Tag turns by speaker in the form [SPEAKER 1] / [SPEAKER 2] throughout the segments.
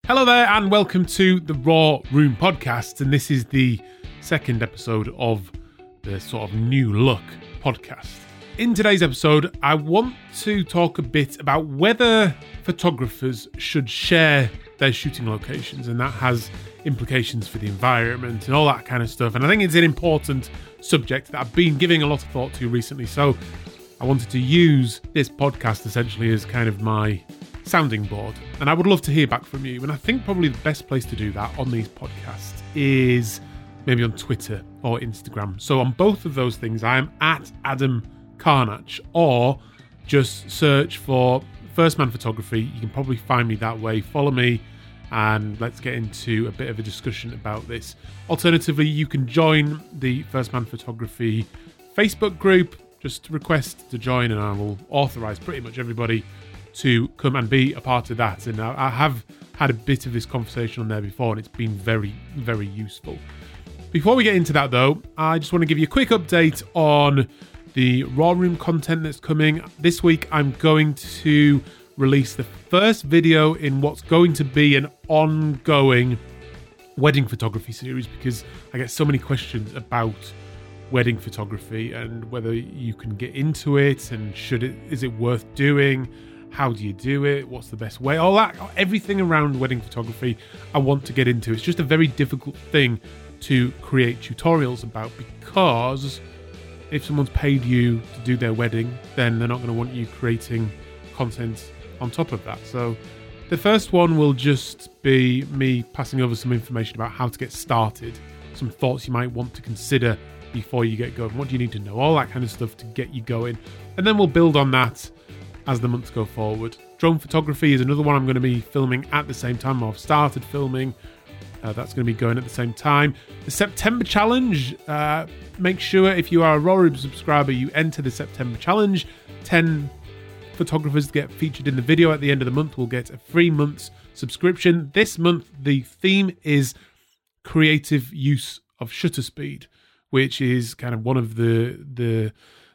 [SPEAKER 1] Hello there and welcome to the Raw Room podcast, and this is the second episode of the sort of new look podcast. In today's episode, I want to talk a bit about whether photographers should share their shooting locations, and that has implications for the environment and all that kind of stuff. And I think it's an important subject that I've been giving a lot of thought to recently, so I wanted to use this podcast essentially as kind of my sounding board, and I would love to hear back from you. And I think probably the best place to do that on these podcasts is maybe on Twitter or Instagram. So on both of those things, I am at Adam Carnach, or just search for First Man Photography. You can probably find me that way. Follow me and let's get into a bit of a discussion about this. Alternatively, you can join the First Man Photography Facebook group. Just request to join and I will authorise pretty much everybody to come and be a part of that. And I have had a bit of this conversation on there before, and it's been very, very useful. Before we get into that though, I just want to give you a quick update on the Raw Room content that's coming. This week I'm going to release the first video in what's going to be an ongoing wedding photography series, because I get so many questions about wedding photography and whether you can get into it, and is it worth doing? How do you do it? What's the best way? All that, everything around wedding photography I want to get into. It's just a very difficult thing to create tutorials about, because if someone's paid you to do their wedding, then they're not going to want you creating content on top of that. So the first one will just be me passing over some information about how to get started, some thoughts you might want to consider before you get going. What do you need to know? All that kind of stuff to get you going. And then we'll build on that as the months go forward. Drone photography is another one I'm going to be filming at the same time. I've started filming. That's going to be going at the same time. The September challenge. Make sure if you are a Raw Room subscriber, you enter the September challenge. 10 photographers get featured in the video at the end of the month will get a free month's subscription. This month, the theme is creative use of shutter speed, which is kind of one of the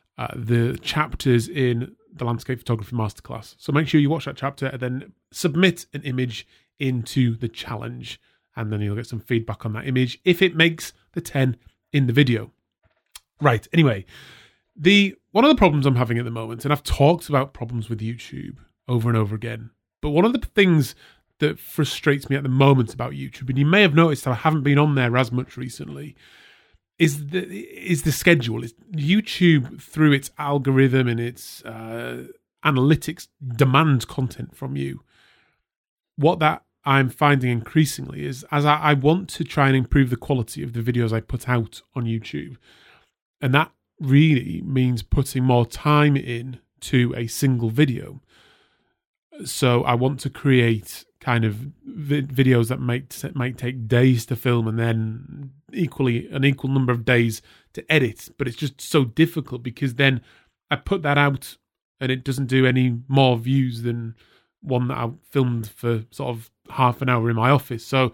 [SPEAKER 1] chapters in the Landscape Photography Masterclass. So make sure you watch that chapter and then submit an image into the challenge, and then you'll get some feedback on that image if it makes the 10 in the video. Right, anyway, one of the problems I'm having at the moment, and I've talked about problems with YouTube over and over again, but one of the things that frustrates me at the moment about YouTube, and you may have noticed that I haven't been on there as much recently, is the schedule. Is YouTube, through its algorithm and its analytics, demands content from you. What that I'm finding increasingly is, as I want to try and improve the quality of the videos I put out on YouTube, and that really means putting more time in to a single video. So I want to create kind of videos that might take days to film, and then an equal number of days to edit. But it's just so difficult, because then I put that out and it doesn't do any more views than one that I filmed for sort of half an hour in my office. So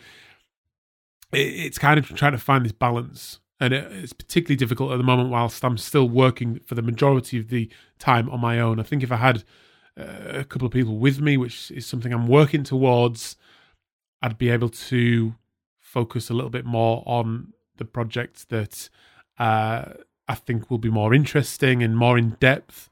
[SPEAKER 1] it's kind of trying to find this balance, and it's particularly difficult at the moment whilst I'm still working for the majority of the time on my own. I think if I had a couple of people with me, which is something I'm working towards, I'd be able to focus a little bit more on the projects that I think will be more interesting and more in depth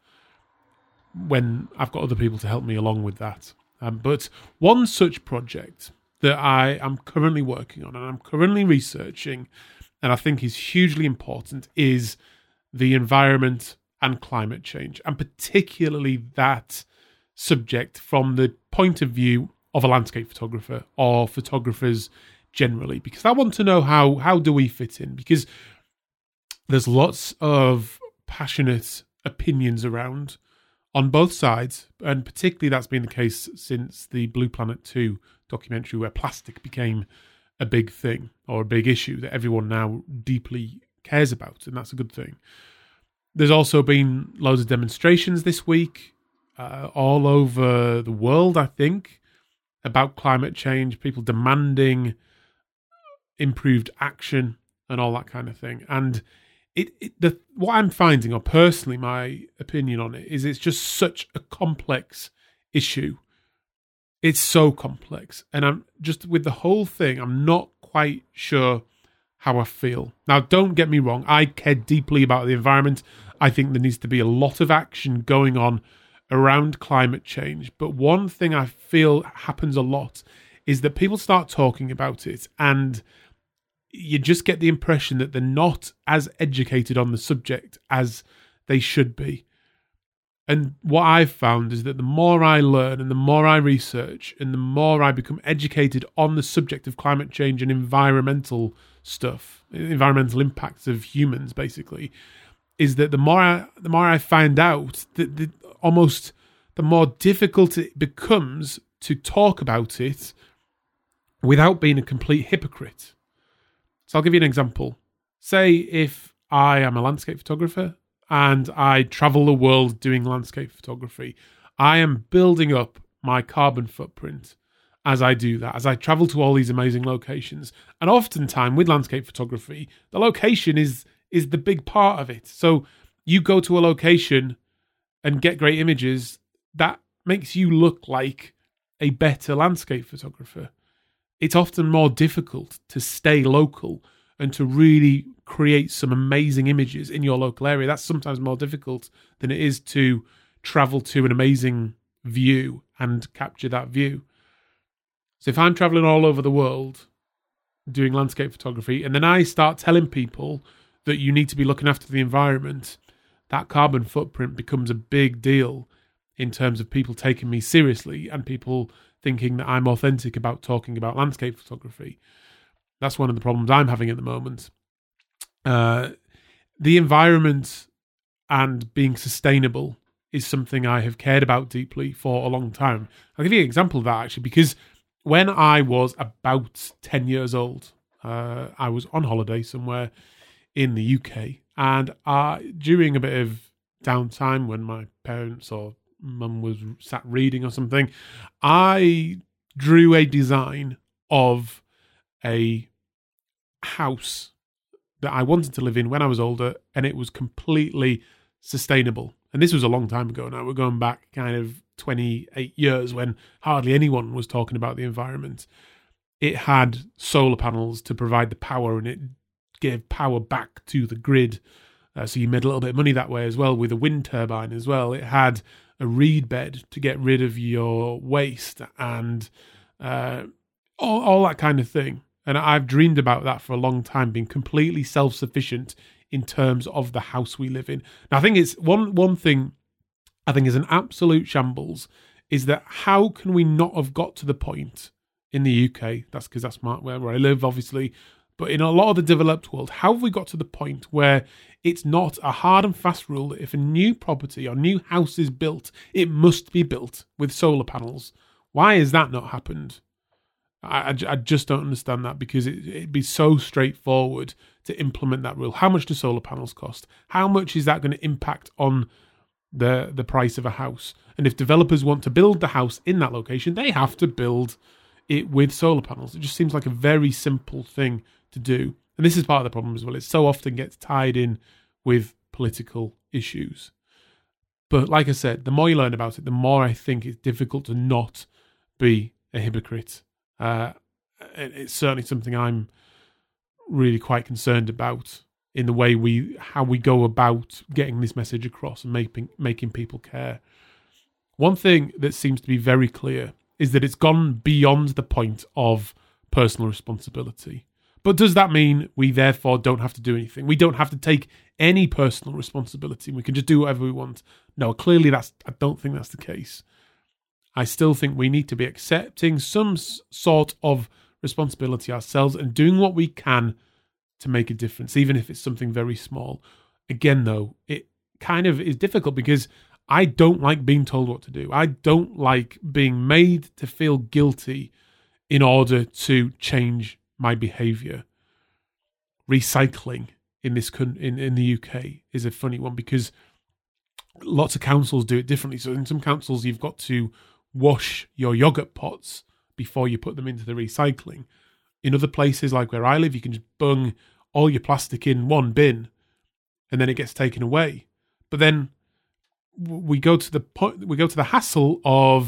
[SPEAKER 1] when I've got other people to help me along with that. But one such project that I am currently working on and I'm currently researching, and I think is hugely important, is the environment and climate change, and particularly that subject from the point of view of a landscape photographer or photographers generally, because I want to know how do we fit in, because there's lots of passionate opinions around on both sides, and particularly that's been the case since the Blue Planet 2 documentary, where plastic became a big thing, or a big issue that everyone now deeply cares about, and that's a good thing. There's also been loads of demonstrations this week all over the world, I think, about climate change, people demanding improved action and all that kind of thing. And what I'm finding, or personally my opinion on it, is it's just such a complex issue It's so complex. And I'm just, with the whole thing, I'm not quite sure how I feel. Now, don't get me wrong. I care deeply about the environment. I think there needs to be a lot of action going on around climate change. But one thing I feel happens a lot is that people start talking about it and you just get the impression that they're not as educated on the subject as they should be. And what I've found is that the more I learn and the more I research and the more I become educated on the subject of climate change and environmental stuff, environmental impacts of humans, basically, is that the more I find out, that the more difficult it becomes to talk about it without being a complete hypocrite. So I'll give you an example. Say if I am a landscape photographer and I travel the world doing landscape photography, I am building up my carbon footprint as I do that, as I travel to all these amazing locations. And oftentimes with landscape photography, the location is the big part of it. So you go to a location and get great images, that makes you look like a better landscape photographer. It's often more difficult to stay local and to really create some amazing images in your local area. That's sometimes more difficult than it is to travel to an amazing view and capture that view. So if I'm traveling all over the world doing landscape photography, and then I start telling people that you need to be looking after the environment, that carbon footprint becomes a big deal in terms of people taking me seriously and people thinking that I'm authentic about talking about landscape photography. That's one of the problems I'm having at the moment. The environment and being sustainable is something I have cared about deeply for a long time. I'll give you an example of that, actually, because when I was about 10 years old, I was on holiday somewhere in the UK, and during a bit of downtime when my parents or mum was sat reading or something, I drew a design of a house that I wanted to live in when I was older, and it was completely sustainable. And this was a long time ago now. We're going back kind of 28 years when hardly anyone was talking about the environment. It had solar panels to provide the power, and it gave power back to the grid. So you made a little bit of money that way as well, with a wind turbine as well. It had a reed bed to get rid of your waste and all that kind of thing. And I've dreamed about that for a long time, being completely self-sufficient in terms of the house we live in. Now, I think it's one thing I think is an absolute shambles is that how can we not have got to the point in the UK, that's because that's where I live, obviously, but in a lot of the developed world, how have we got to the point where it's not a hard and fast rule that if a new property or new house is built, it must be built with solar panels? Why has that not happened? I just don't understand that, because it'd be so straightforward to implement that rule. How much do solar panels cost? How much is that going to impact on the price of a house? And if developers want to build the house in that location, they have to build it with solar panels. It just seems like a very simple thing to do. And this is part of the problem as well. It so often gets tied in with political issues. But like I said, the more you learn about it, the more I think it's difficult to not be a hypocrite. It's certainly something I'm really quite concerned about in the way how we go about getting this message across and making people care. One thing that seems to be very clear is that it's gone beyond the point of personal responsibility. But does that mean we therefore don't have to do anything? We don't have to take any personal responsibility. We can just do whatever we want. No, clearly I don't think that's the case. I still think we need to be accepting some sort of responsibility ourselves and doing what we can to make a difference, even if it's something very small. Again, though, it kind of is difficult because I don't like being told what to do. I don't like being made to feel guilty in order to change my behaviour. Recycling in the UK is a funny one because lots of councils do it differently. So in some councils, you've got to wash your yogurt pots before you put them into the recycling. In other places, like where I live, you can just bung all your plastic in one bin and then it gets taken away. But then we go to the hassle of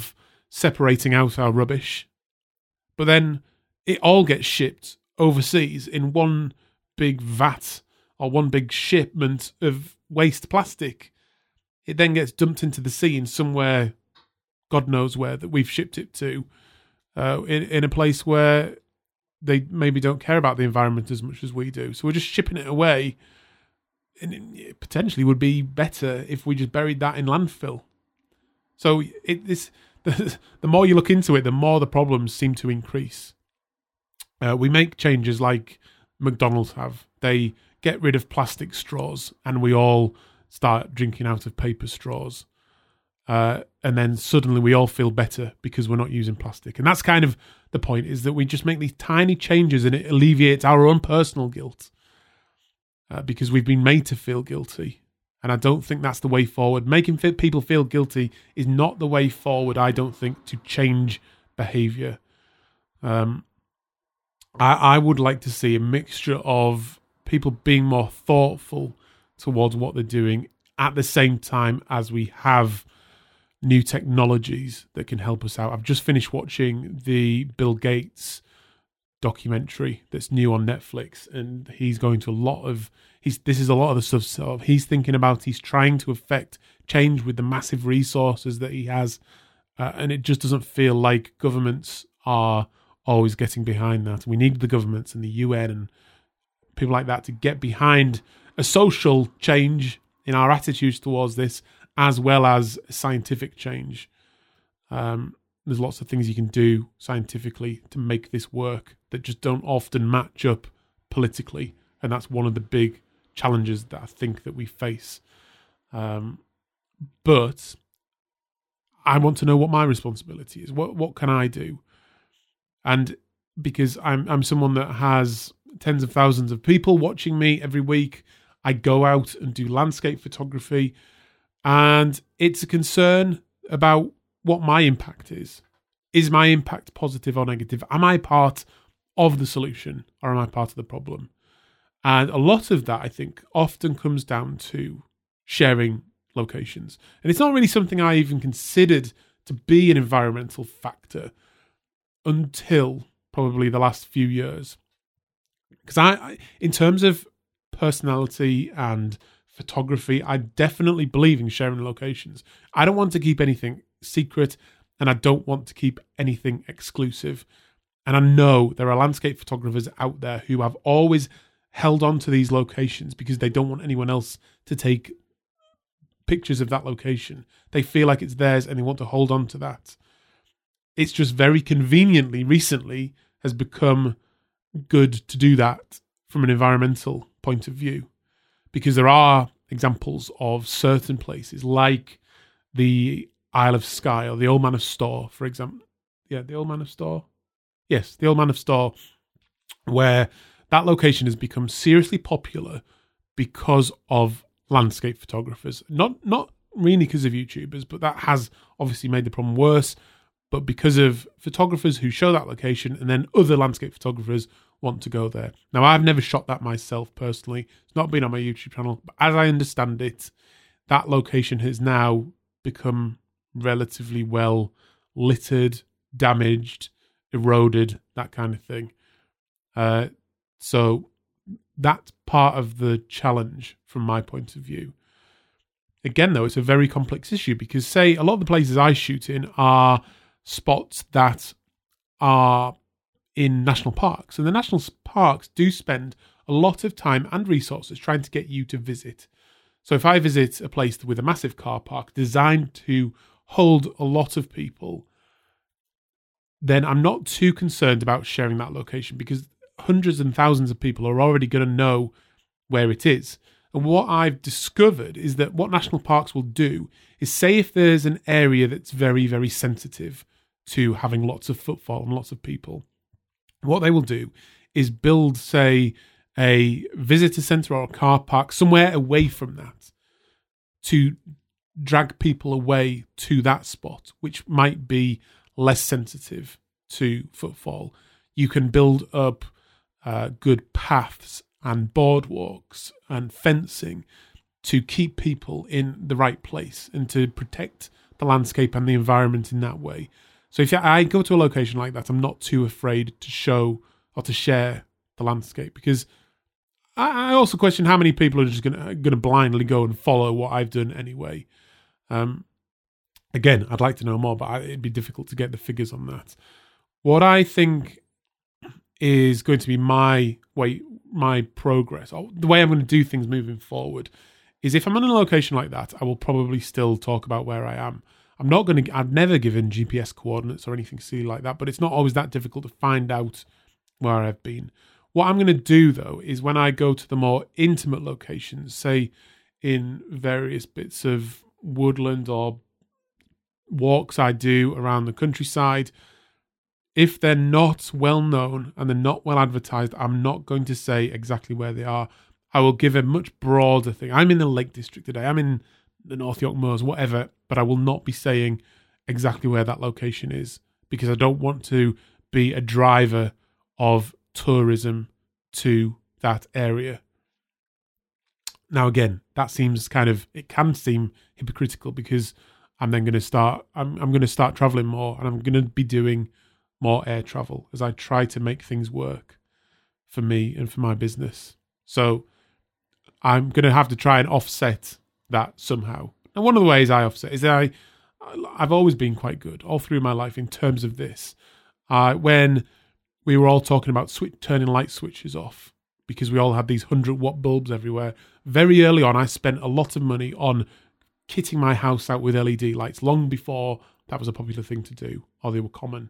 [SPEAKER 1] separating out our rubbish. But then it all gets shipped overseas in one big vat or one big shipment of waste plastic. It then gets dumped into the sea in somewhere, God knows where, that we've shipped it to, in a place where they maybe don't care about the environment as much as we do. So we're just shipping it away, and it potentially would be better if we just buried that in landfill. So the more you look into it, the more the problems seem to increase. We make changes like McDonald's have. They get rid of plastic straws, and we all start drinking out of paper straws. And then suddenly we all feel better because we're not using plastic. And that's kind of the point, is that we just make these tiny changes and it alleviates our own personal guilt because we've been made to feel guilty. And I don't think that's the way forward. Making people feel guilty is not the way forward, I don't think, to change behaviour. I would like to see a mixture of people being more thoughtful towards what they're doing at the same time as we have new technologies that can help us out. I've just finished watching the Bill Gates documentary that's new on Netflix, and he's going to this is a lot of the stuff he's thinking about. He's trying to affect change with the massive resources that he has, and it just doesn't feel like governments are always getting behind that. We need the governments and the UN and people like that to get behind a social change in our attitudes towards this, as well as scientific change. There's lots of things you can do scientifically to make this work that just don't often match up politically, and that's one of the big challenges that I think that we face. But I want to know what my responsibility is. What can I do? And because I'm someone that has tens of thousands of people watching me every week, I go out and do landscape photography, and it's a concern about what my impact is. Is my impact positive or negative? Am I part of the solution or am I part of the problem? And a lot of that, I think, often comes down to sharing locations. And it's not really something I even considered to be an environmental factor until probably the last few years. Because I in terms of personality and photography, I definitely believe in sharing locations. I don't want to keep anything secret, and I don't want to keep anything exclusive. And I know there are landscape photographers out there who have always held on to these locations because they don't want anyone else to take pictures of that location. They feel like it's theirs and they want to hold on to that. It's just very conveniently recently has become good to do that from an environmental point of view, because there are examples of certain places like the Isle of Skye or the Old Man of Storr, for example. Yeah, the Old Man of Storr. Yes, the Old Man of Storr, where that location has become seriously popular because of landscape photographers. Not really because of YouTubers, but that has obviously made the problem worse. But because of photographers who show that location, and then other landscape photographers want to go there. Now, I've never shot that myself personally. It's not been on my YouTube channel. But as I understand it, that location has now become relatively well littered, damaged, eroded, that kind of thing. So that's part of the challenge from my point of view. Again, though, it's a very complex issue because, say, a lot of the places I shoot in are spots that are in national parks. And the national parks do spend a lot of time and resources trying to get you to visit. So if I visit a place with a massive car park designed to hold a lot of people, then I'm not too concerned about sharing that location because hundreds and thousands of people are already going to know where it is. And what I've discovered is that what national parks will do is, say if there's an area that's very, very sensitive to having lots of footfall and lots of people, what they will do is build, say, a visitor centre or a car park somewhere away from that to drag people away to that spot, which might be less sensitive to footfall. You can build up good paths and boardwalks and fencing to keep people in the right place and to protect the landscape and the environment in that way. So if I go to a location like that, I'm not too afraid to show or to share the landscape, because I also question how many people are just going to blindly go and follow what I've done anyway. Again, I'd like to know more, but it'd be difficult to get the figures on that. What I think is going to be my progress, or the way I'm going to do things moving forward, is if I'm in a location like that, I will probably still talk about where I am. I've never given GPS coordinates or anything silly like that, but it's not always that difficult to find out where I've been. What I'm going to do, though, is when I go to the more intimate locations, say in various bits of woodland or walks I do around the countryside, if they're not well known and they're not well advertised, I'm not going to say exactly where they are. I will give a much broader thing. I'm in the Lake District today. I'm in the North York Moors, whatever, but I will not be saying exactly where that location is, because I don't want to be a driver of tourism to that area. Now, again, that seems it can seem hypocritical, because I'm then going to start, I'm going to start traveling more, and I'm going to be doing more air travel as I try to make things work for me and for my business. So I'm going to have to try and offset that somehow. And one of the ways I offset is that I've always been quite good all through my life in terms of this. When we were all talking about turning light switches off, because we all had these 100-watt bulbs everywhere, very early on I spent a lot of money on kitting my house out with LED lights, long before that was a popular thing to do, or they were common.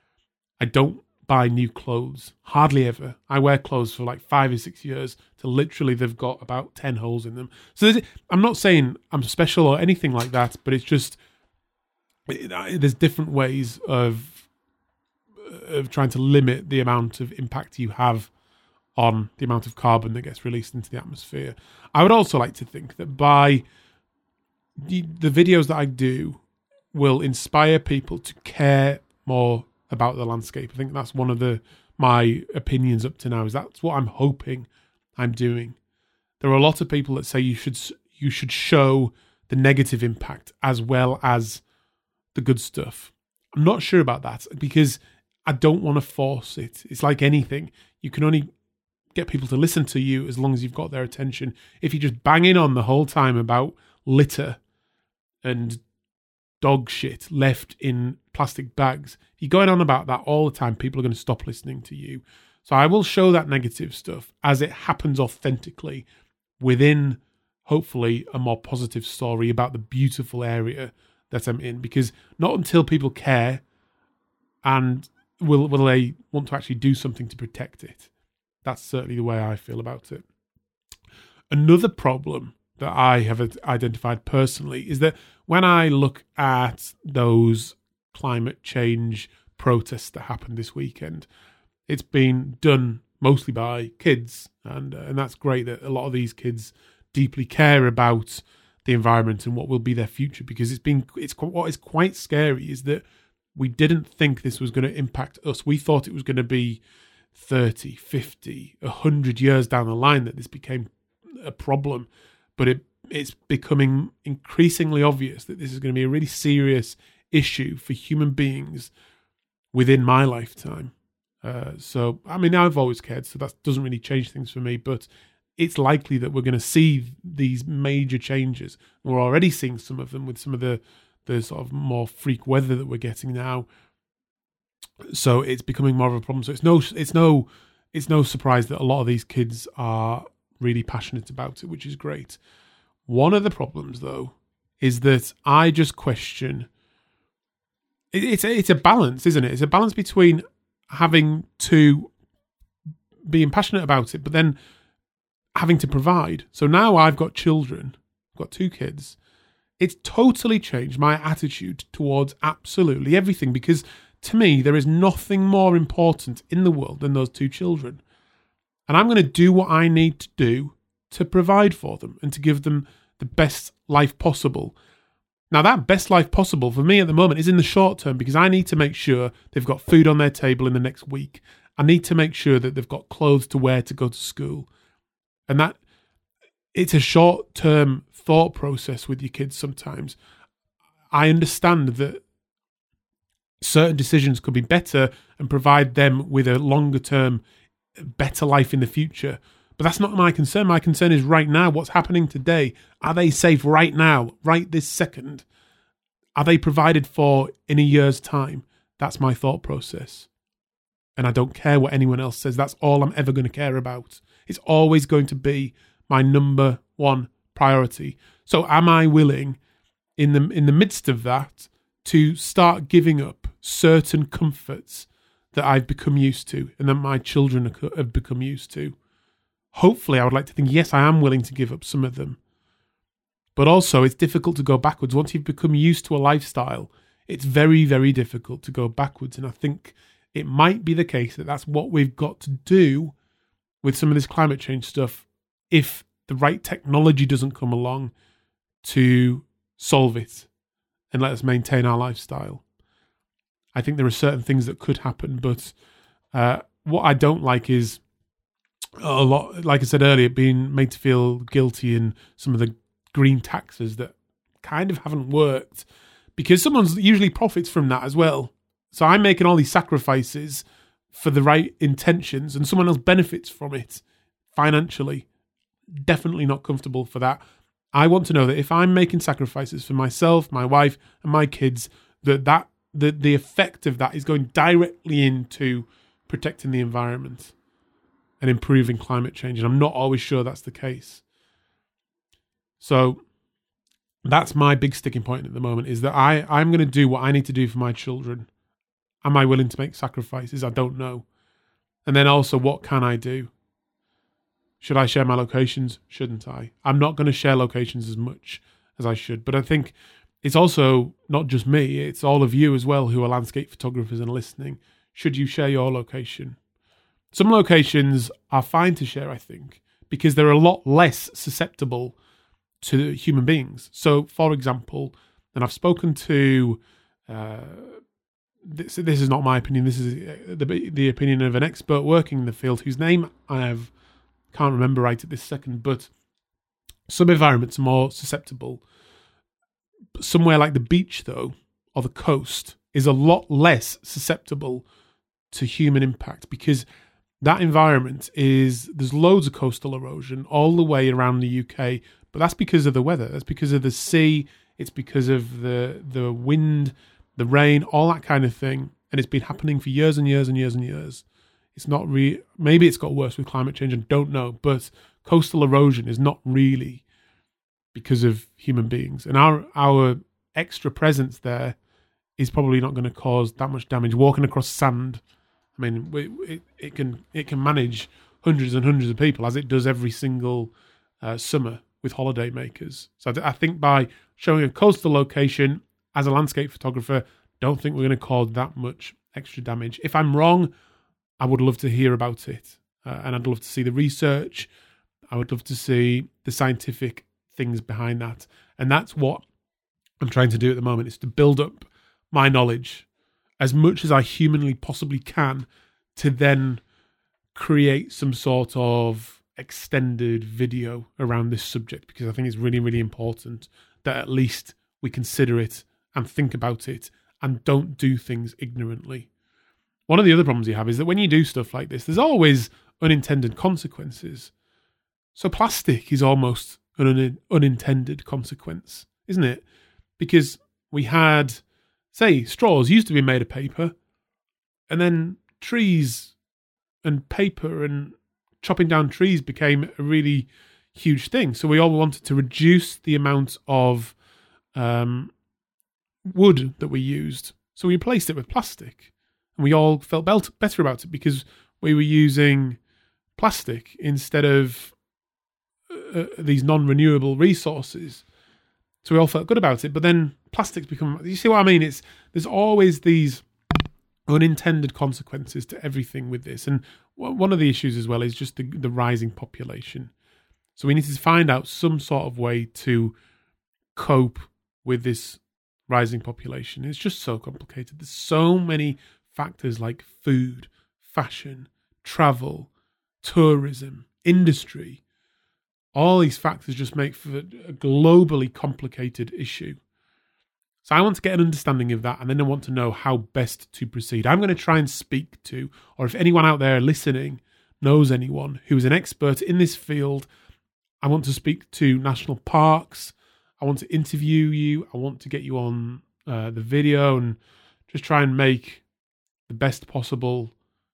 [SPEAKER 1] I don't buy new clothes, hardly ever. I wear clothes for like 5 or 6 years till literally they've got about 10 holes in them. So I'm not saying I'm special or anything like that, but it's just, there's different ways of trying to limit the amount of impact you have on the amount of carbon that gets released into the atmosphere. I would also like to think that by the videos that I do will inspire people to care more about the landscape. I think that's one of my opinions up to now, is that's what I'm hoping I'm doing. There are a lot of people that say you should show the negative impact as well as the good stuff. I'm not sure about that, because I don't want to force it. It's like anything. You can only get people to listen to you as long as you've got their attention. If you just bang in on the whole time about litter and dog shit left in plastic bags, if you're going on about that all the time, people are going to stop listening to you. So I will show that negative stuff as it happens authentically within, hopefully, a more positive story about the beautiful area that I'm in, because not until people care and will they want to actually do something to protect it. That's certainly the way I feel about it. Another problem that I have identified personally is that when I look at those climate change protests that happened this weekend, it's been done mostly by kids, and that's great that a lot of these kids deeply care about the environment and what will be their future, because what is quite scary is that we didn't think this was going to impact us. We thought it was going to be 30, 50, 100 years down the line that this became a problem, but it's becoming increasingly obvious that this is going to be a really serious issue for human beings within my lifetime. So, I mean, I've always cared, so that doesn't really change things for me, but it's likely that we're going to see these major changes. We're already seeing some of them with some of the sort of more freak weather that we're getting now. So it's becoming more of a problem. So it's no surprise that a lot of these kids are really passionate about it, which is great. One of the problems, though, is that I just question. It's a balance, isn't it? It's a balance between having to being passionate about it, but then having to provide. So now I've got children. I've got 2 kids. It's totally changed my attitude towards absolutely everything, because to me, there is nothing more important in the world than those 2 children. And I'm going to do what I need to do to provide for them and to give them the best life possible. Now, that best life possible for me at the moment is in the short term, because I need to make sure they've got food on their table in the next week. I need to make sure that they've got clothes to wear to go to school. And that it's a short-term thought process with your kids sometimes. I understand that certain decisions could be better and provide them with a longer term, better life in the future. But that's not my concern. My concern is right now, what's happening today. Are they safe right now, right this second? Are they provided for in a year's time? That's my thought process. And I don't care what anyone else says. That's all I'm ever going to care about. It's always going to be my number one priority. So am I willing, in the midst of that, to start giving up certain comforts that I've become used to and that my children have become used to? Hopefully, I would like to think, yes, I am willing to give up some of them. But also, it's difficult to go backwards. Once you've become used to a lifestyle, it's very, very difficult to go backwards. And I think it might be the case that that's what we've got to do with some of this climate change stuff if the right technology doesn't come along to solve it and let us maintain our lifestyle. I think there are certain things that could happen, but what I don't like is a lot, like I said earlier, being made to feel guilty in some of the green taxes that kind of haven't worked, because someone usually profits from that as well. So I'm making all these sacrifices for the right intentions and someone else benefits from it financially. Definitely not comfortable for that. I want to know that if I'm making sacrifices for myself, my wife and my kids, that the effect of that is going directly into protecting the environment and improving climate change. And I'm not always sure that's the case. So that's my big sticking point at the moment, is that I'm going to do what I need to do for my children. Am I willing to make sacrifices? I don't know. And then also, what can I do? Should I share my locations? Shouldn't I? I'm not going to share locations as much as I should. But I think it's also not just me, it's all of you as well who are landscape photographers and listening. Should you share your location? Some locations are fine to share, I think, because they're a lot less susceptible to human beings. So, for example, and I've spoken to, this is not my opinion, this is the opinion of an expert working in the field whose name can't remember right at this second, but some environments are more susceptible. Somewhere like the beach, though, or the coast, is a lot less susceptible to human impact, because that environment there's loads of coastal erosion all the way around the UK, but that's because of the weather, that's because of the sea, it's because of the wind, the rain, all that kind of thing, and it's been happening for years and years and years and years. It's not maybe it's got worse with climate change, I don't know, but coastal erosion is not really because of human beings, and our extra presence there is probably not going to cause that much damage. Walking across sand, I mean, it can manage hundreds and hundreds of people, as it does every single summer with holiday makers. So I think by showing a coastal location as a landscape photographer, don't think we're going to cause that much extra damage. If I'm wrong, I would love to hear about it, and I'd love to see the research. I would love to see the scientific things behind that, and that's what I'm trying to do at the moment, is to build up my knowledge as much as I humanly possibly can, to then create some sort of extended video around this subject, because I think it's really, really important that at least we consider it and think about it and don't do things ignorantly. One of the other problems you have is that when you do stuff like this, there's always unintended consequences. So plastic is almost an unintended consequence, isn't it? Because we had, say, straws used to be made of paper, and then trees and paper and chopping down trees became a really huge thing. So we all wanted to reduce the amount of wood that we used. So we replaced it with plastic. And we all felt better about it because we were using plastic instead of these non-renewable resources. So we all felt good about it. But then plastics become... You see what I mean? There's always these unintended consequences to everything with this. And one of the issues as well is just the rising population. So we need to find out some sort of way to cope with this rising population. It's just so complicated. There's so many factors like food, fashion, travel, tourism, industry. All these factors just make for a globally complicated issue. So I want to get an understanding of that, and then I want to know how best to proceed. I'm going to try and speak to, or if anyone out there listening knows anyone who is an expert in this field, I want to speak to national parks. I want to interview you. I want to get you on the video and just try and make the best possible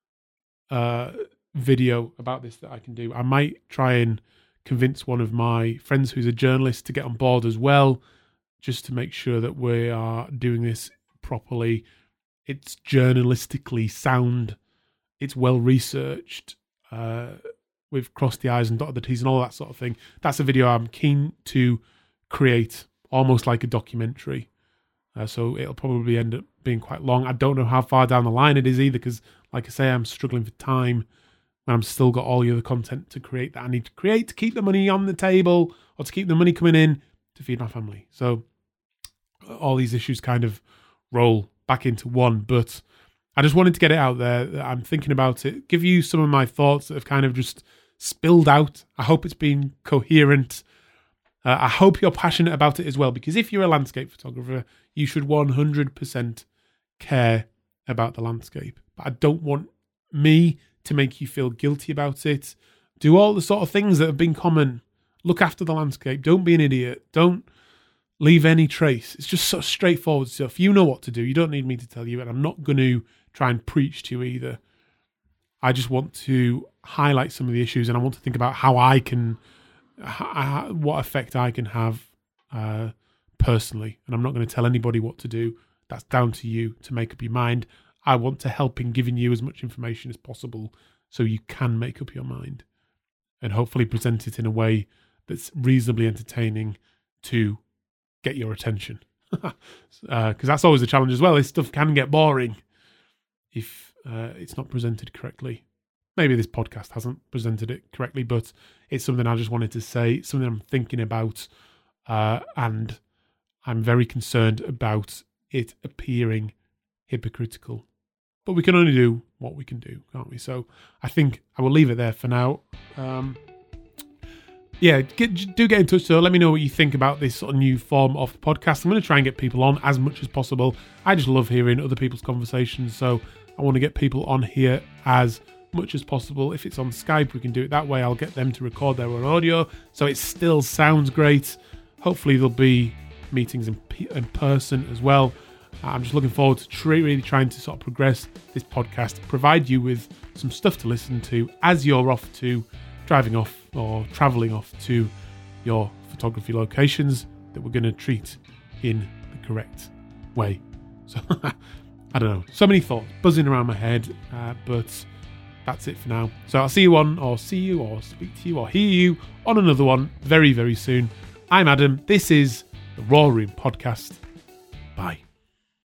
[SPEAKER 1] video about this that I can do. I might try and convince one of my friends who's a journalist to get on board as well, just to make sure that we are doing this properly. It's journalistically sound. It's well researched. We've crossed the I's and dotted the T's and all that sort of thing. That's a video I'm keen to create, almost like a documentary. So it'll probably end up being quite long. I don't know how far down the line it is either, because, like I say, I'm struggling for time. And I'm still got all the other content to create that I need to create to keep the money on the table, or to keep the money coming in to feed my family. So all these issues kind of roll back into one, but I just wanted to get it out there. I'm thinking about it, give you some of my thoughts that have kind of just spilled out. I hope it's been coherent. I hope you're passionate about it as well, because if you're a landscape photographer, you should 100% care about the landscape. But I don't want me to make you feel guilty about it. Do all the sort of things that have been common. Look after the landscape. Don't be an idiot. Don't leave any trace. It's just sort of straightforward stuff. You know what to do. You don't need me to tell you, and I'm not going to try and preach to you either. I just want to highlight some of the issues, and I want to think about how I can, what effect I can have personally. And I'm not going to tell anybody what to do. That's down to you to make up your mind. I want to help in giving you as much information as possible so you can make up your mind and hopefully present it in a way that's reasonably entertaining to get your attention. Because that's always a challenge as well. This stuff can get boring if it's not presented correctly. Maybe this podcast hasn't presented it correctly, but it's something I just wanted to say, something I'm thinking about, and I'm very concerned about it appearing hypocritical. But we can only do what we can do, can't we? So I think I will leave it there for now. Do get in touch. So let me know what you think about this sort of new form of podcast. I'm going to try and get people on as much as possible. I just love hearing other people's conversations, so I want to get people on here as much as possible. If it's on Skype, we can do it that way. I'll get them to record their own audio so it still sounds great. Hopefully there'll be meetings in person as well. I'm just looking forward to really trying to sort of progress this podcast, provide you with some stuff to listen to as you're off to driving off or travelling off to your photography locations that we're going to treat in the correct way. So, I don't know. So many thoughts buzzing around my head, but that's it for now. So I'll see you or speak to you or hear you on another one very, very soon. I'm Adam. This is the Raw Room Podcast. Bye.